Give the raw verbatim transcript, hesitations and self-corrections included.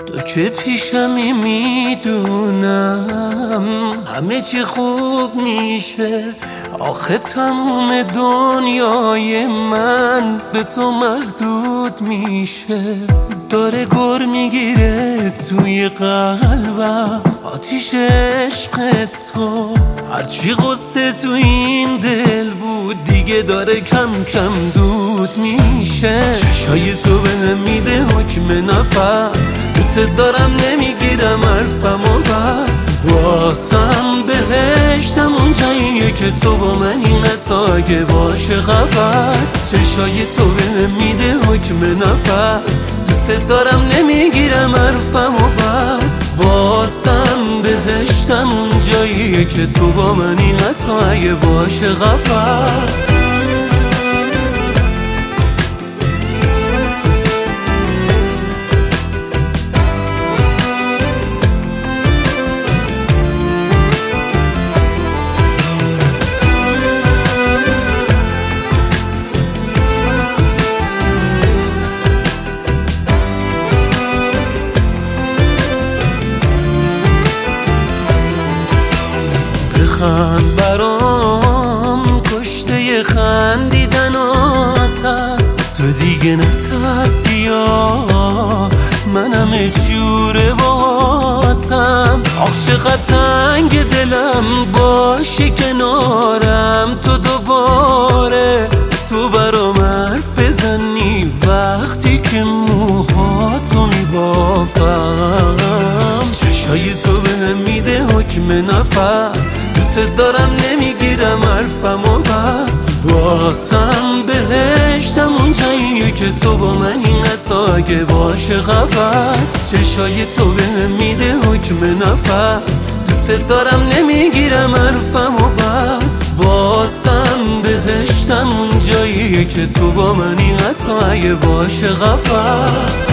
تو که پیشمی میدونم همه چی خوب میشه، آخه تموم دنیای من به تو محدود میشه. داره گر میگیره توی قلبم آتیش عشق تو، هرچی قصه تو این دل بود دیگه داره کم کم دود میشه. چشای تو بهم میده حکم نفس، دوست دارم نمیگیرم حرفم و بس. واسم بهشتم اون جاییه که تو با من این اگه باشه قفس. چشای تو بهم میده حکم نفس، دوست دارم نمیگیرم حرفم و بس. واسم بهشتم اون جاییه که تو با من این اگه باشه قفس. خند برام کشته خندیدناتم، تو دیگه نترسی یا منم جوره باتم. آخ چقدر تنگ دلم باشی کنارم تو دوباره، تو برام حرف بزنی وقتی که موهاتو میبافم. چشای تو بهم میده حکم نفس، دوست دارم نمیگیرم حرفم و بس. واسم بهشتم اون جاییه که تو با من این اگه باشه قفس. چشای تو بهم میده حکم نفس، دوست دارم نمیگیرم حرفم و بس. واسم بهشتم اون جاییه که تو با من این اگه باشه قفس.